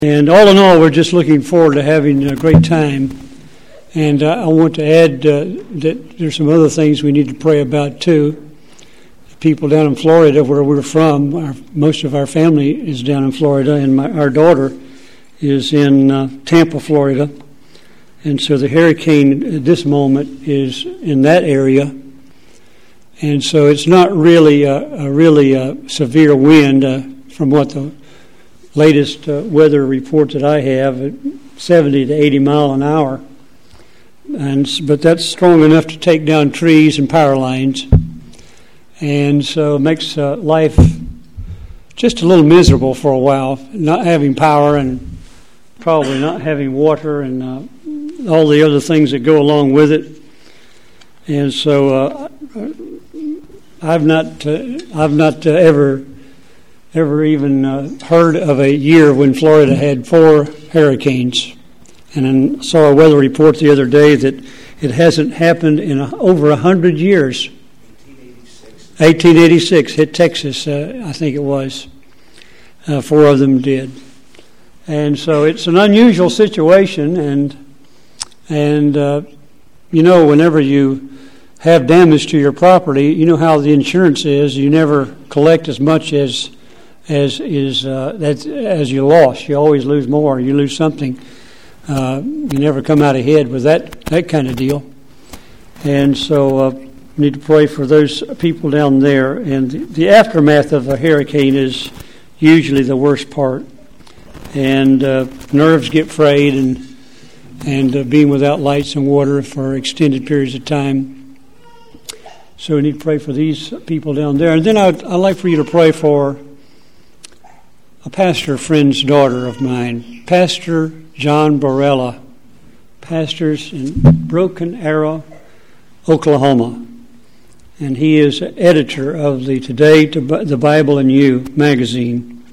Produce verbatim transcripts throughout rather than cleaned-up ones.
And all in all, we're just looking forward to having a great time. And uh, I want to add uh, that there's some other things we need to pray about too. The people down in Florida, where we're from, our, most of our family is down in Florida, and my, our daughter is in uh, Tampa, Florida. And so the hurricane at this moment is in that area. And so it's not really a, a really a severe wind uh, from what the latest uh, weather report that I have, at seventy to eighty mile an hour. And but that's strong enough to take down trees and power lines. And so it makes uh, life just a little miserable for a while, not having power and probably not having water and uh, all the other things that go along with it. And so uh, I've not uh, I've not uh, ever ever even uh, heard of a year when Florida had four hurricanes. And I saw a weather report the other day that it hasn't happened in a, over a hundred years. eighteen eighty-six hit Texas, uh, I think it was. Uh, four of them did. And so it's an unusual situation, and and uh, you know, whenever you have damage to your property, you know how the insurance is. You never collect as much as as is uh, that as you lost. You always lose more. You lose something. Uh, you never come out ahead with that that kind of deal. And so uh, we need to pray for those people down there. And the, the aftermath of a hurricane is usually the worst part. And uh, nerves get frayed, and and uh, being without lights and water for extended periods of time. So we need to pray for these people down there. And then I'd, I'd like for you to pray for a pastor friend's daughter of mine, Pastor John Borella, pastors in Broken Arrow, Oklahoma. And he is editor of the Today to the Bible and You magazine.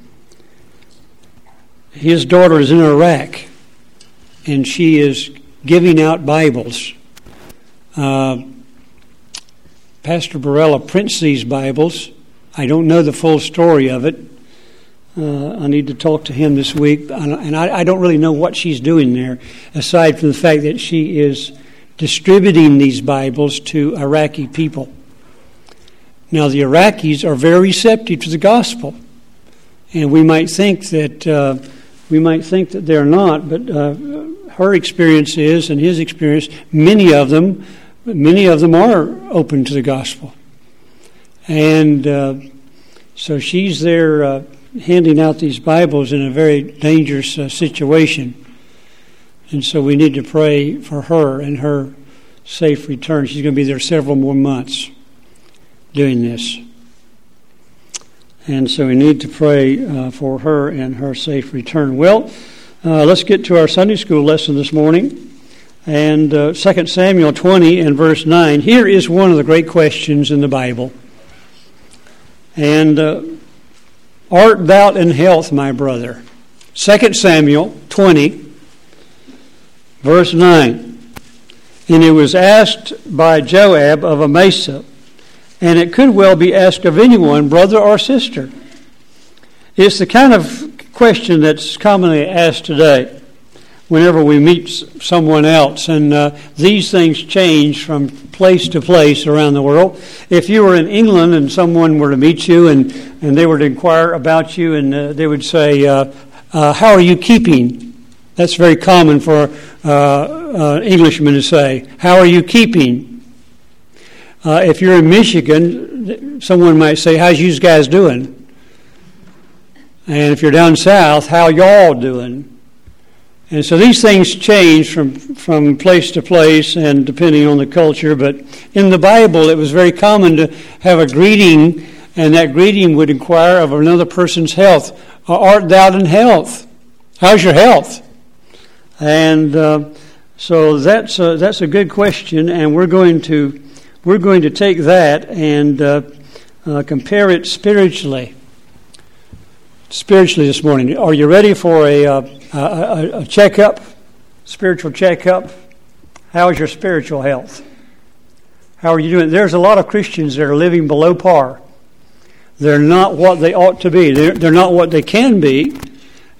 His daughter is in Iraq, and she is giving out Bibles. Uh, Pastor Borella prints these Bibles. I don't know the full story of it. Uh, I need to talk to him this week, and I, I don't really know what she's doing there, aside from the fact that she is distributing these Bibles to Iraqi people. Now, the Iraqis are very receptive to the gospel, and we might think that uh, we might think that they're not, but uh, her experience is, and his experience, many of them, many of them are open to the gospel, and uh, so she's there. Uh, handing out these Bibles in a very dangerous uh, situation. And so we need to pray for her and her safe return. She's going to be there several more months doing this. And so we need to pray uh, for her and her safe return. Well, uh, let's get to our Sunday school lesson this morning. And uh, Second Samuel twenty and verse nine. Here is one of the great questions in the Bible. And uh, art thou in health, my brother? Second Samuel twenty, verse nine. And it was asked by Joab of Amasa, and it could well be asked of anyone, brother or sister. It's the kind of question that's commonly asked today whenever we meet someone else. And uh, these things change from place to place around the world. If you were in England and someone were to meet you and, and they were to inquire about you, and uh, they would say, uh, uh, how are you keeping? That's very common for uh, uh, Englishmen to say, how are you keeping? Uh, if you're in Michigan, someone might say, how's you guys doing? And if you're down south, how y'all doing? And so these things change from, from place to place and depending on the culture. But in the Bible, it was very common to have a greeting, and that greeting would inquire of another person's health. Art thou in health? How's your health? And uh, so that's a, that's a good question, and we're going to we're going to take that and uh, uh, compare it spiritually. Spiritually this morning. Are you ready for a, uh, a, a checkup, spiritual checkup? How is your spiritual health? How are you doing? There's a lot of Christians that are living below par. They're not what they ought to be. They're, they're not what they can be.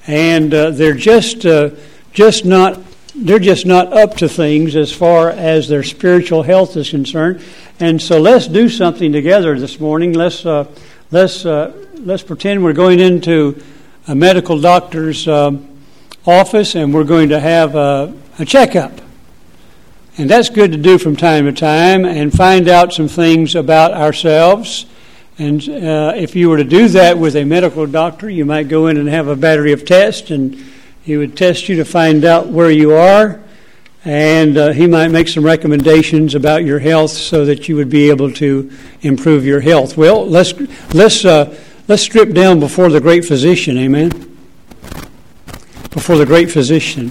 and uh, they're just uh, just not they're just not up to things as far as their spiritual health is concerned. And so let's do something together this morning. Let's uh, let's uh, let's pretend we're going into a medical doctor's um, office, and we're going to have a, a checkup. And that's good to do from time to time and find out some things about ourselves. And uh, if you were to do that with a medical doctor, you might go in and have a battery of tests, and he would test you to find out where you are. And uh, he might make some recommendations about your health so that you would be able to improve your health. Well, let's let's uh, let's strip down before the great physician, amen? Before the great physician.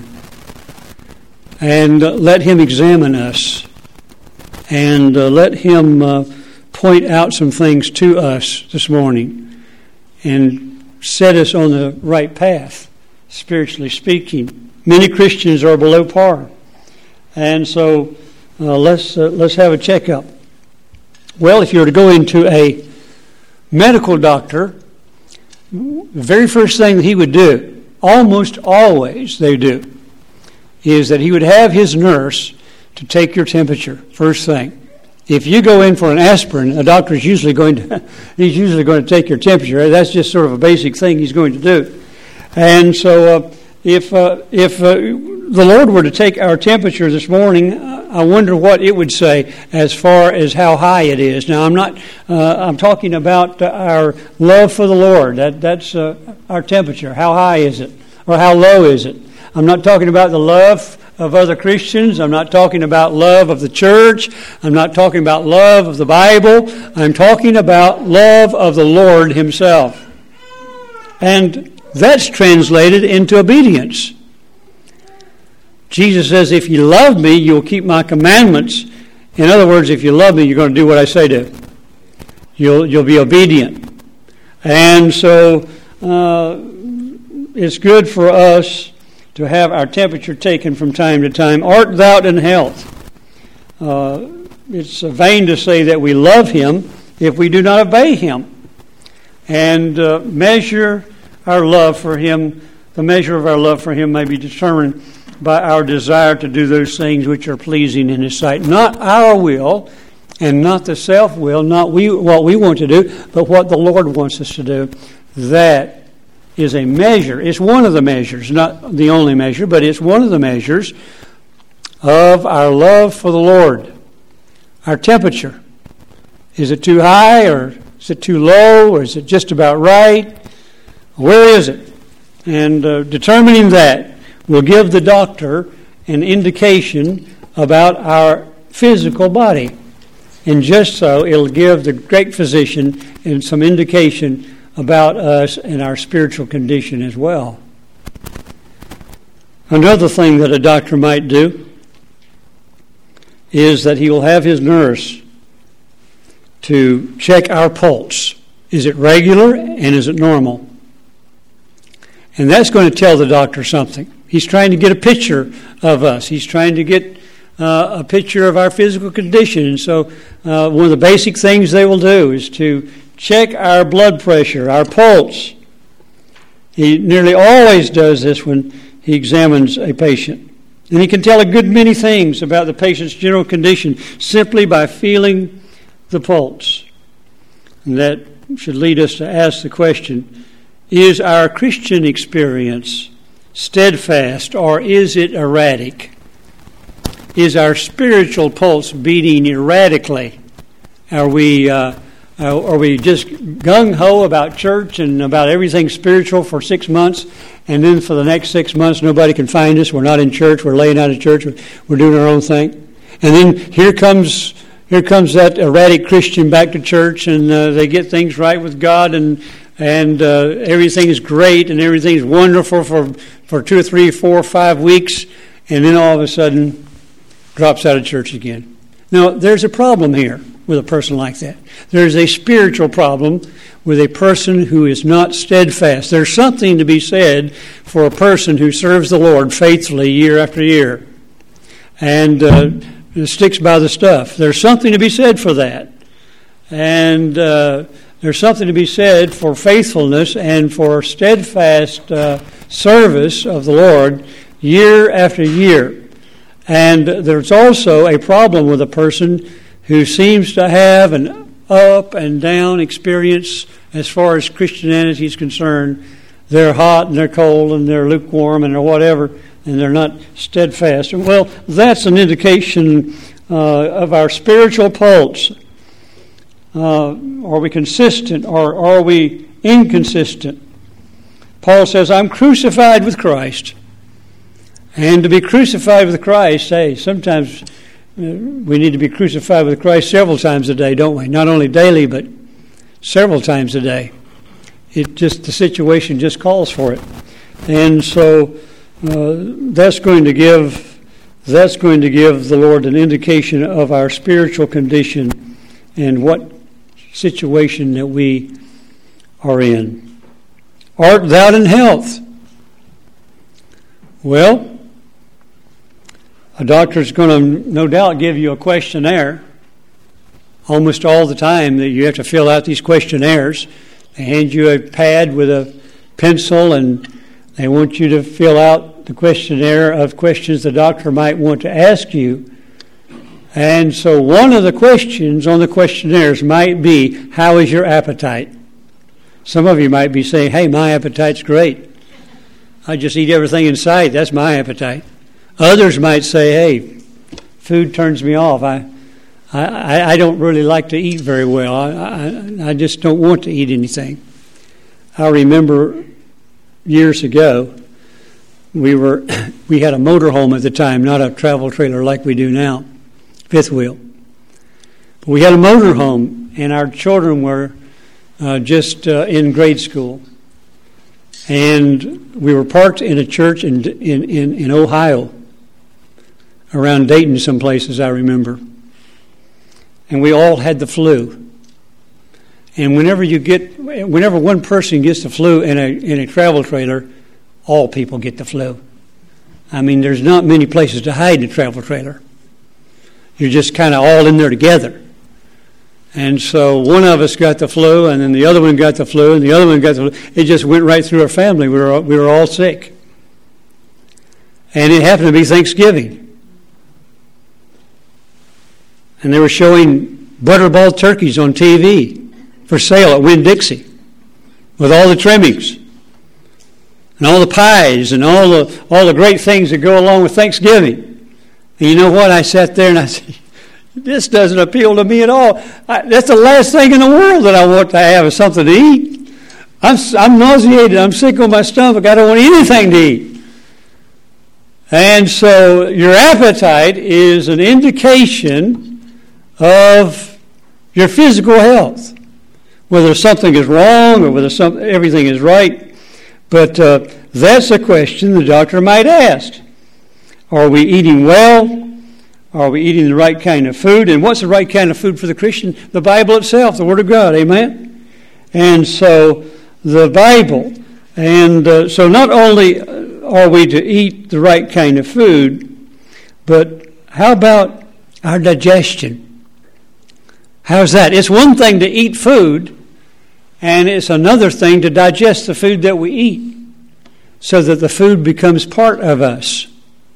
And uh, let him examine us. And uh, let him uh, point out some things to us this morning. And set us on the right path, spiritually speaking. Many Christians are below par. And so uh, let's uh, let's have a checkup. Well, if you were to go into a medical doctor, the very first thing that he would do, almost always they do, is that he would have his nurse to take your temperature first thing. If you go in for an aspirin, a doctor is usually going to he's usually going to take your temperature. That's just sort of a basic thing he's going to do. And so uh, if uh, if uh, the Lord were to take our temperature this morning, I wonder what it would say as far as how high it is. Now, I'm not. Uh, I'm talking about our love for the Lord. That that's uh, our temperature. How high is it, or how low is it? I'm not talking about the love of other Christians. I'm not talking about love of the church. I'm not talking about love of the Bible. I'm talking about love of the Lord Himself, and that's translated into obedience. Jesus says, if you love me, you'll keep my commandments. In other words, if you love me, you're going to do what I say to. You'll you'll be obedient. And so uh, it's good for us to have our temperature taken from time to time. Art thou in health? Uh, it's vain to say that we love Him if we do not obey Him. And uh, measure our love for Him, the measure of our love for Him may be determined by our desire to do those things which are pleasing in His sight. Not our will and not the self-will, not we what we want to do, but what the Lord wants us to do. That is a measure. It's one of the measures, not the only measure, but it's one of the measures of our love for the Lord. Our temperature. Is it too high, or is it too low, or is it just about right? Where is it? And uh, determining that will give the doctor an indication about our physical body. And just so, it'll give the great physician and some indication about us and our spiritual condition as well. Another thing that a doctor might do is that he will have his nurse to check our pulse. Is it regular and is it normal? And that's going to tell the doctor something. He's trying to get a picture of us. He's trying to get uh, a picture of our physical condition. And so uh, one of the basic things they will do is to check our blood pressure, our pulse. He nearly always does this when he examines a patient. And he can tell a good many things about the patient's general condition simply by feeling the pulse. And that should lead us to ask the question, is our Christian experience steadfast, or is it erratic? Is our spiritual pulse beating erratically? Are we uh, are we just gung-ho about church and about everything spiritual for six months, and then for the next six months nobody can find us? We're not in church. We're laying out of church. We're doing our own thing. And then here comes here comes that erratic Christian back to church, and uh, they get things right with God, and and uh, everything is great and everything is wonderful for, for two or three, four, five weeks, and then all of a sudden drops out of church again. Now, there's a problem here with a person like that. There's a spiritual problem with a person who is not steadfast. There's something to be said for a person who serves the Lord faithfully year after year and uh, sticks by the stuff. There's something to be said for that. And uh, there's something to be said for faithfulness and for steadfast uh, service of the Lord year after year. And there's also a problem with a person who seems to have an up and down experience as far as Christianity is concerned. They're hot and they're cold and they're lukewarm and they're whatever, and they're not steadfast. Well, that's an indication uh, of our spiritual pulse. Uh, are we consistent or are we inconsistent? Paul says, I'm crucified with Christ. And to be crucified with Christ, hey, sometimes we need to be crucified with Christ several times a day, don't we? Not only daily, but several times a day. It just, the situation just calls for it. And so uh, that's going to give, that's going to give the Lord an indication of our spiritual condition and what situation that we are in. Art thou in health? Well, a doctor is going to no doubt give you a questionnaire almost all the time that you have to fill out these questionnaires. They hand you a pad with a pencil and they want you to fill out the questionnaire of questions the doctor might want to ask you. And so one of the questions on the questionnaires might be, how is your appetite? Some of you might be saying, hey, my appetite's great. I just eat everything in sight. That's my appetite. Others might say, hey, food turns me off. I I, I don't really like to eat very well. I, I, I just don't want to eat anything. I remember years ago, we were we had a motorhome at the time, not a travel trailer like we do now, fifth wheel. But we had a motorhome, and our children were uh, just uh, in grade school. And we were parked in a church in in, in, in Ohio, around Dayton some places, I remember. And we all had the flu. And whenever you get, whenever one person gets the flu in a in a travel trailer, all people get the flu. I mean, there's not many places to hide in a travel trailer. You're just kind of all in there together. And so one of us got the flu, and then the other one got the flu, and the other one got the flu. It just went right through our family. We were we were all sick. And it happened to be Thanksgiving. And they were showing butterball turkeys on T V for sale at Winn-Dixie with all the trimmings and all the pies and all the all the great things that go along with Thanksgiving. And you know what? I sat there and I said, this doesn't appeal to me at all. I, that's the last thing in the world that I want to have is something to eat. I'm, I'm nauseated. I'm sick on my stomach. I don't want anything to eat. And so your appetite is an indication of your physical health, whether something is wrong or whether some, everything is right. But uh, that's a question the doctor might ask. Are we eating well? Are we eating the right kind of food? And what's the right kind of food for the Christian? The Bible itself, the Word of God, amen? And so the Bible, and uh, so not only are we to eat the right kind of food, but how about our digestion? How's that? It's one thing to eat food, and it's another thing to digest the food that we eat so that the food becomes part of us.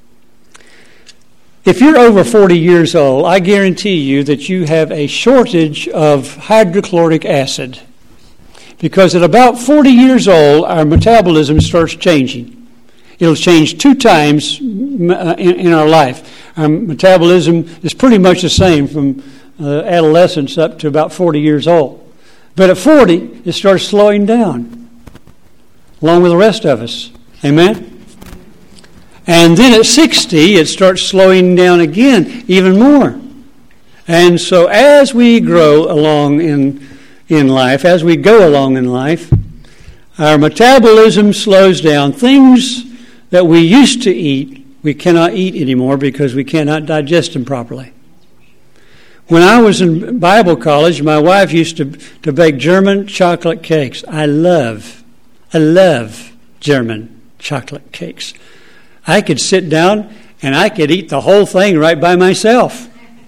If you're over forty years old, I guarantee you that you have a shortage of hydrochloric acid, because at about forty years old, our metabolism starts changing. It'll change two times in, in our life. Our metabolism is pretty much the same from uh, adolescence up to about forty years old. But at forty, it starts slowing down, along with the rest of us. Amen? And then at sixty, it starts slowing down again, even more. And so as we grow along in in life, as we go along in life, our metabolism slows down. Things that we used to eat, we cannot eat anymore because we cannot digest them properly. When I was in Bible college, my wife used to, to bake German chocolate cakes. I love, I love German chocolate cakes. I could sit down and I could eat the whole thing right by myself.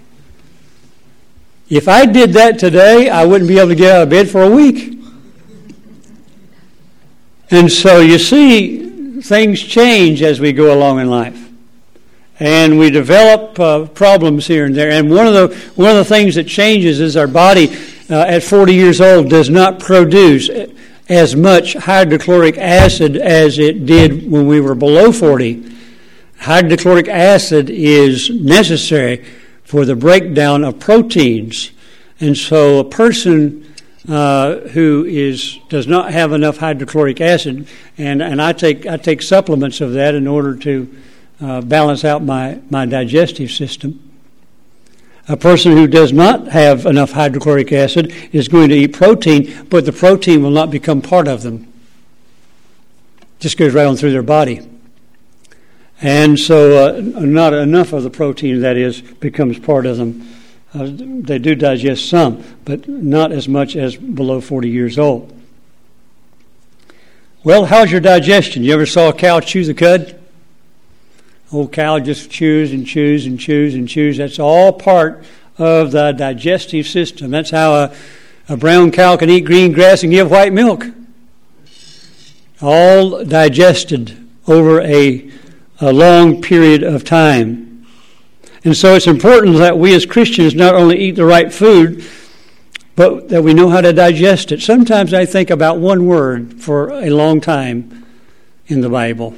If I did that today, I wouldn't be able to get out of bed for a week. And so you see, things change as we go along in life. And we develop uh, problems here and there. And one of the one of the things that changes is our body uh, at forty years old does not produce as much hydrochloric acid as it did when we were below forty. Hydrochloric acid is necessary for the breakdown of proteins. And so a person uh, who is does not have enough hydrochloric acid, and, and I take I take supplements of that in order to uh, balance out my, my digestive system. A person who does not have enough hydrochloric acid is going to eat protein, but the protein will not become part of them. Just goes right on through their body. And so uh, not enough of the protein, that is, becomes part of them. Uh, they do digest some, but not as much as below forty years old. Well, how's your digestion? You ever saw a cow chew the cud? Old cow just chews and chews and chews and chews. That's all part of the digestive system. That's how a, a brown cow can eat green grass and give white milk. All digested over a, a long period of time. And so it's important that we as Christians not only eat the right food, but that we know how to digest it. Sometimes I think about one word for a long time in the Bible.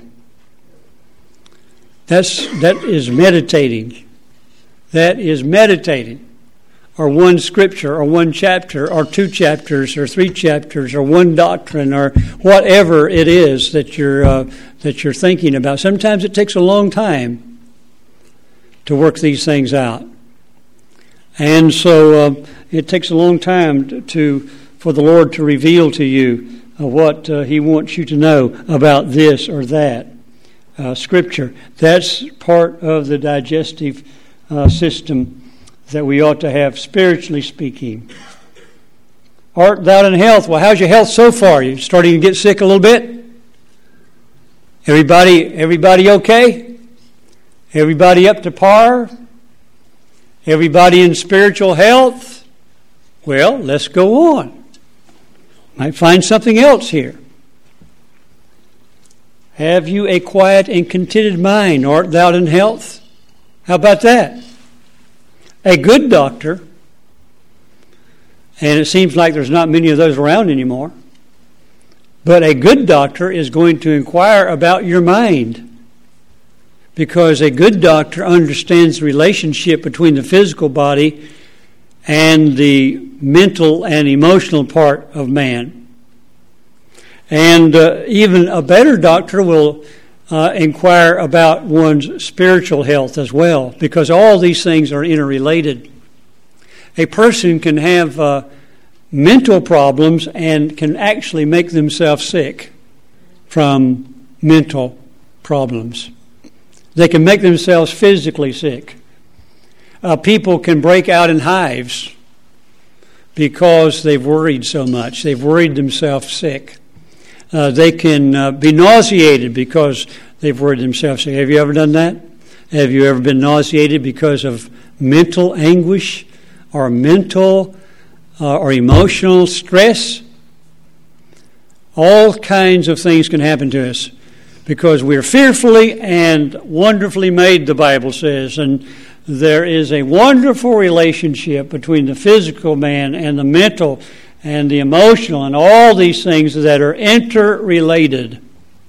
That's, that is meditating. That is meditating. Or one scripture, or one chapter, or two chapters, or three chapters, or one doctrine, or whatever it is that you're uh, that you're thinking about. Sometimes it takes a long time to work these things out, and so uh, it takes a long time to, to for the Lord to reveal to you uh, what uh, He wants you to know about this or that. Uh, scripture. That's part of the digestive uh, system that we ought to have, spiritually speaking. Art thou in health? Well, how's your health so far? You starting to get sick a little bit? Everybody, everybody okay? Everybody up to par? Everybody in spiritual health? Well, let's go on. Might find something else here. Have you a quiet and contented mind? Art thou in health? How about that? A good doctor, and it seems like there's not many of those around anymore, but a good doctor is going to inquire about your mind, because a good doctor understands the relationship between the physical body and the mental and emotional part of man. And uh, even a better doctor will uh, inquire about one's spiritual health as well, because all these things are interrelated. A person can have uh, mental problems and can actually make themselves sick from mental problems. They can make themselves physically sick. Uh, people can break out in hives because they've worried so much. They've worried themselves sick. Uh, they can uh, be nauseated because they've worried themselves sick. Have you ever done that? Have you ever been nauseated because of mental anguish or mental uh, or emotional stress? All kinds of things can happen to us because we're fearfully and wonderfully made, the Bible says, and there is a wonderful relationship between the physical man and the mental and the emotional, and all these things that are interrelated.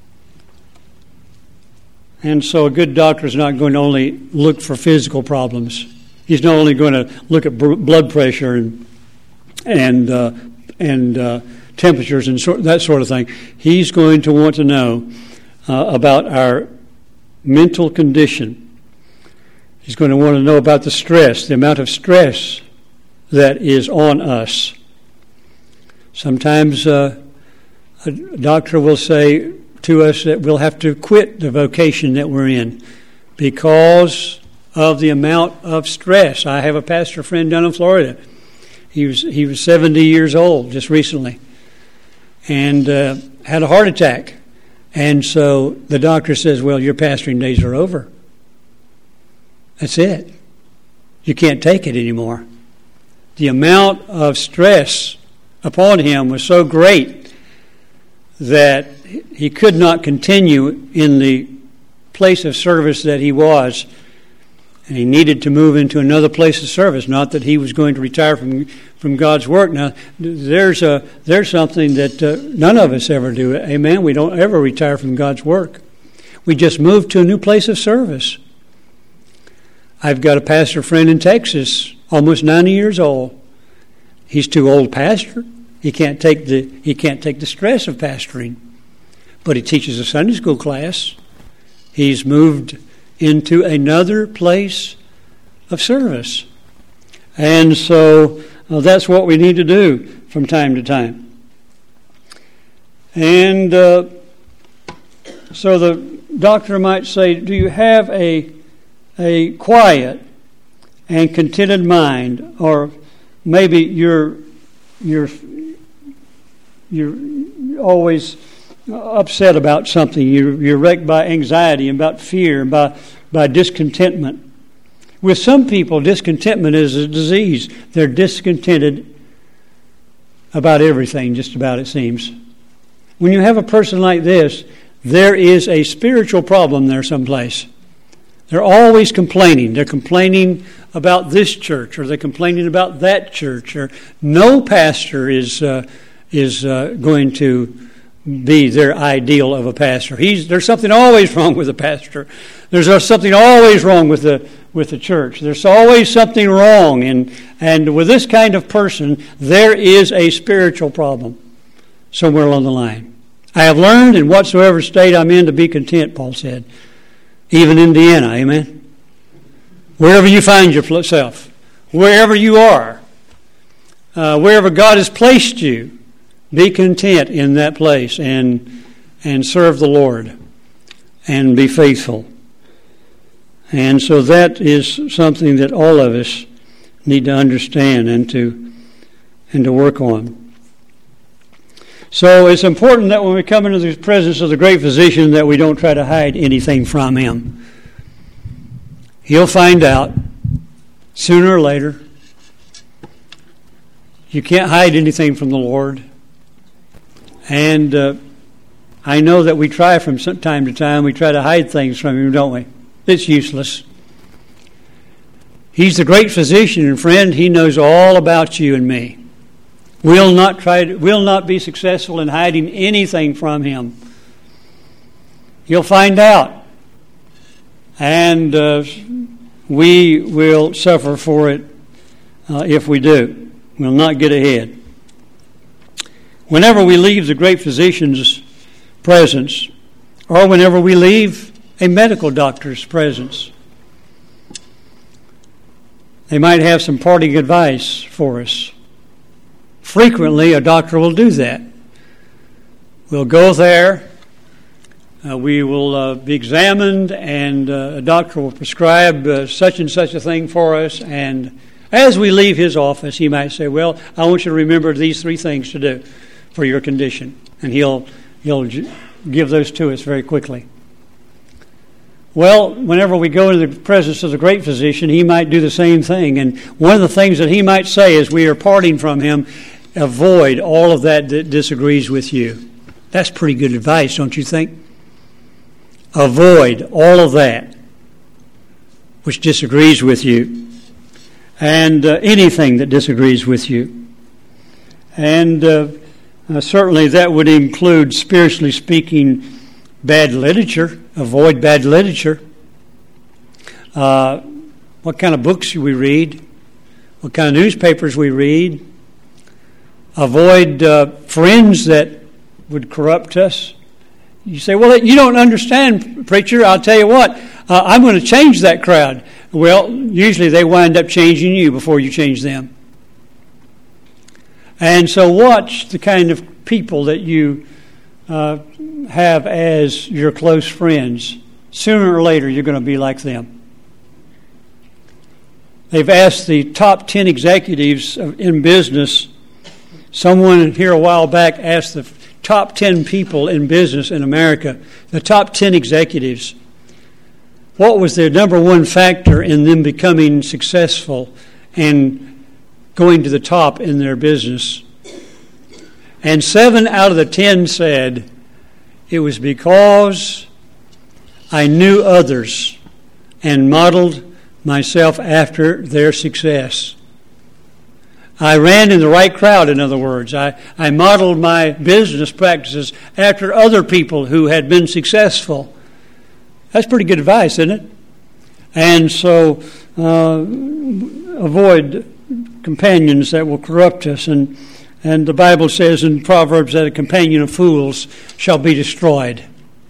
And so a good doctor is not going to only look for physical problems. He's not only going to look at blood pressure and and uh, and uh, temperatures and so, that sort of thing. He's going to want to know uh, about our mental condition. He's going to want to know about the stress, the amount of stress that is on us. Sometimes uh, a doctor will say to us that we'll have to quit the vocation that we're in because of the amount of stress. I have a pastor friend down in Florida. He was he was seventy years old just recently and uh, had a heart attack. And so the doctor says, well, your pastoring days are over. That's it. You can't take it anymore. The amount of stress upon him was so great that he could not continue in the place of service that he was, and he needed to move into another place of service. Not that he was going to retire from from God's work. Now, there's a there's something that uh, none of us ever do. Amen. We don't ever retire from God's work. We just move to a new place of service. I've got a pastor friend in Texas, almost ninety years old. He's too old to pastor. He can't take the he can't take the stress of pastoring, but he teaches a Sunday school class. He's moved into another place of service, and so uh, that's what we need to do from time to time. And uh, so the doctor might say, "Do you have a a quiet and contented mind?" Or maybe you're you're you're always upset about something. You're, you're wrecked by anxiety, and about fear, and by by discontentment. With some people, discontentment is a disease. They're discontented about everything, just about it seems. When you have a person like this, there is a spiritual problem there someplace. They're always complaining. They're complaining about this church, or they're complaining about that church, or no pastor is uh, is uh, going to be their ideal of a pastor. He's there's something always wrong with the pastor. There's uh, something always wrong with the with the church. There's always something wrong, and and with this kind of person, there is a spiritual problem somewhere along the line. I have learned in whatsoever state I'm in to be content, Paul said. Even Indiana, amen? Wherever you find yourself, wherever you are, uh, wherever God has placed you, be content in that place and and serve the Lord and be faithful. And so that is something that all of us need to understand and to and to work on. So it's important that when we come into the presence of the great physician that we don't try to hide anything from him. He'll find out sooner or later. You can't hide anything from the Lord. And uh, I know that we try from time to time, we try to hide things from him, don't we? It's useless. He's the great physician, and friend, he knows all about you and me. We'll not try to, we'll not be successful in hiding anything from him. He'll find out. And uh, we will suffer for it uh, if we do. We'll not get ahead. Whenever we leave the great physician's presence, or whenever we leave a medical doctor's presence, they might have some parting advice for us. Frequently, a doctor will do that. We'll go there, uh, we will uh, be examined, and uh, a doctor will prescribe uh, such and such a thing for us, and as we leave his office, he might say, well, I want you to remember these three things to do for your condition. And he'll he'll give those to us very quickly. Well, whenever we go into the presence of the great physician, he might do the same thing. And one of the things that he might say as we are parting from him, avoid all of that that disagrees with you. That's pretty good advice, don't you think? Avoid all of that which disagrees with you, and uh, anything that disagrees with you. And uh, uh, certainly that would include, spiritually speaking, bad literature. Avoid bad literature. Uh, what kind of books we read, what kind of newspapers we read. Avoid uh, friends that would corrupt us. You say, well, you don't understand, preacher. I'll tell you what, uh, I'm going to change that crowd. Well, usually they wind up changing you before you change them. And so watch the kind of people that you uh, have as your close friends. Sooner or later, you're going to be like them. They've asked the top ten executives in business. Someone here a while back asked the top ten people in business in America, the top ten executives, what was their number one factor in them becoming successful and going to the top in their business? And seven out of the ten said, it was because I knew others and modeled myself after their success. I ran in the right crowd, in other words. I, I modeled my business practices after other people who had been successful. That's pretty good advice, isn't it? And so uh, avoid companions that will corrupt us. And, and the Bible says in Proverbs that a companion of fools shall be destroyed.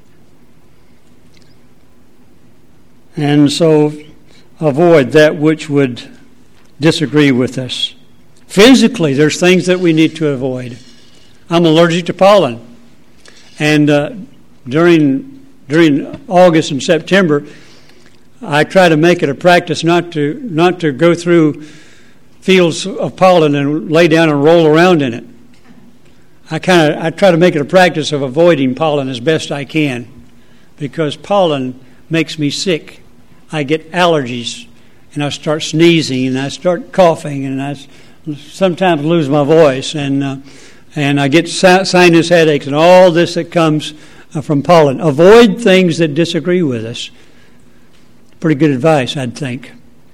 And so avoid that which would disagree with us. Physically, there's things that we need to avoid. I'm allergic to pollen. And uh, during during August and September, I try to make it a practice not to not to go through fields of pollen and lay down and roll around in it. I kind of I try to make it a practice of avoiding pollen as best I can, because pollen makes me sick. I get allergies, and I start sneezing, and I start coughing, and I sometimes lose my voice, and uh, and I get sinus headaches and all this that comes uh, from pollen. Avoid things that disagree with us. Pretty good advice, I'd think.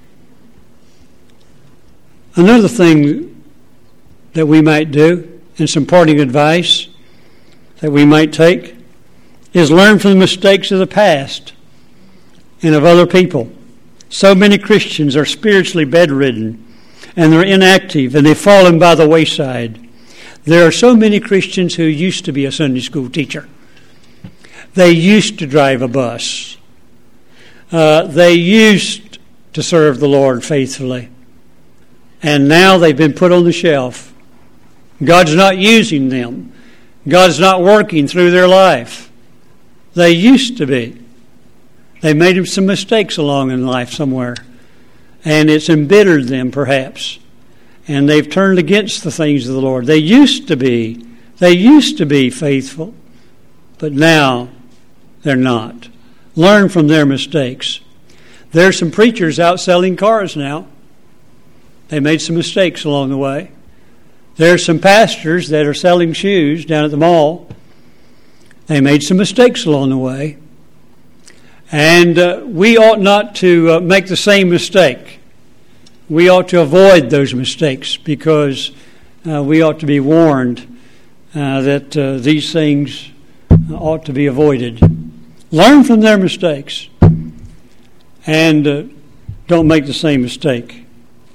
Another thing that we might do, and some parting advice that we might take, is learn from the mistakes of the past and of other people. So many Christians are spiritually bedridden, and they're inactive, and they've fallen by the wayside. There are so many Christians who used to be a Sunday school teacher. They used to drive a bus. Uh, they used to serve the Lord faithfully. And now they've been put on the shelf. God's not using them. God's not working through their life. They used to be. They made some mistakes along in life somewhere. And it's embittered them, perhaps. And they've turned against the things of the Lord. They used to be. They used to be faithful. But now they're not. Learn from their mistakes. There's some preachers out selling cars now. They made some mistakes along the way. There's some pastors that are selling shoes down at the mall. They made some mistakes along the way. And uh, we ought not to uh, make the same mistake. We ought to avoid those mistakes, because uh, we ought to be warned uh, that uh, these things ought to be avoided. Learn from their mistakes, and uh, don't make the same mistake.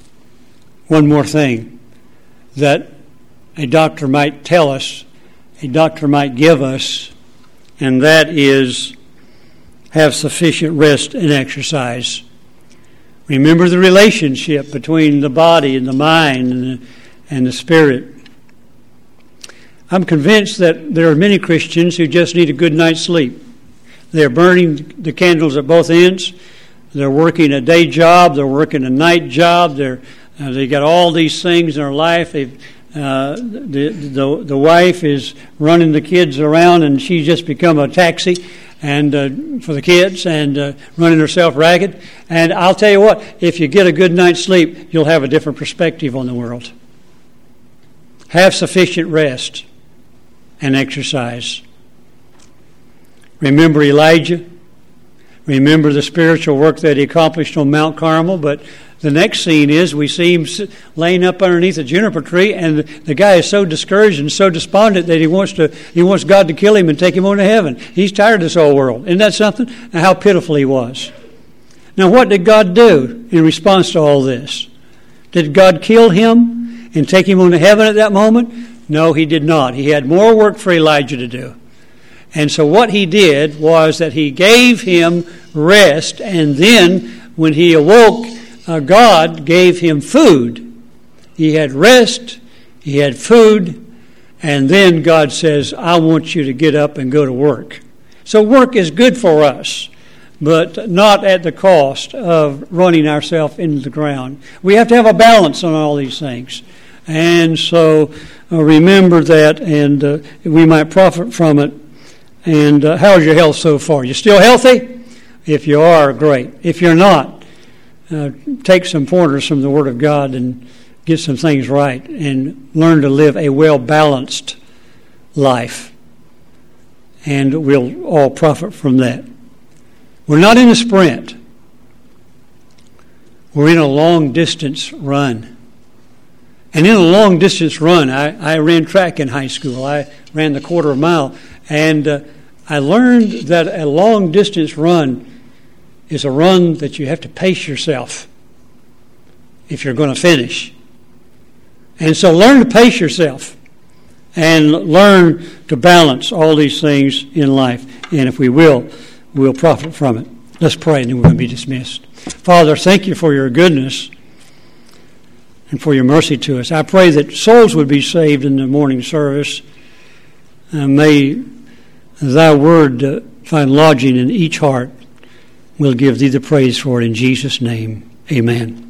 One more thing that a doctor might tell us, a doctor might give us, and that is, have sufficient rest and exercise. Remember the relationship between the body and the mind and the, and the spirit. I'm convinced that there are many Christians who just need a good night's sleep. They're burning the candles at both ends. They're working a day job. They're working a night job. They're uh, they got all these things in their life. They've Uh, the, the the wife is running the kids around, and she's just become a taxi and uh, for the kids, and uh, running herself ragged. And I'll tell you what, if you get a good night's sleep, you'll have a different perspective on the world. Have sufficient rest and exercise. Remember Elijah. Remember the spiritual work that he accomplished on Mount Carmel. But the next scene is we see him laying up underneath a juniper tree, and the guy is so discouraged and so despondent that he wants to he wants God to kill him and take him on to heaven. He's tired of this old world. Isn't that something? And how pitiful he was. Now, what did God do in response to all this? Did God kill him and take him on to heaven at that moment? No, he did not. He had more work for Elijah to do. And so what he did was that he gave him rest, and then when he awoke, uh, God gave him food. He had rest, he had food, and then God says, I want you to get up and go to work. So work is good for us, but not at the cost of running ourselves into the ground. We have to have a balance on all these things. And so uh, remember that, and uh, we might profit from it. And uh, how's your health so far? You still healthy? If you are, great. If you're not, uh, take some pointers from the Word of God and get some things right and learn to live a well-balanced life. And we'll all profit from that. We're not in a sprint. We're in a long-distance run. And in a long-distance run, I, I ran track in high school. I ran the quarter mile. And uh, I learned that a long-distance run is a run that you have to pace yourself if you're going to finish. And so learn to pace yourself and learn to balance all these things in life. And if we will, we'll profit from it. Let's pray, and then we're going to be dismissed. Father, thank you for your goodness and for your mercy to us. I pray that souls would be saved in the morning service. Uh, may thy word uh, find lodging in each heart. We'll give thee the praise for it in Jesus' name. Amen.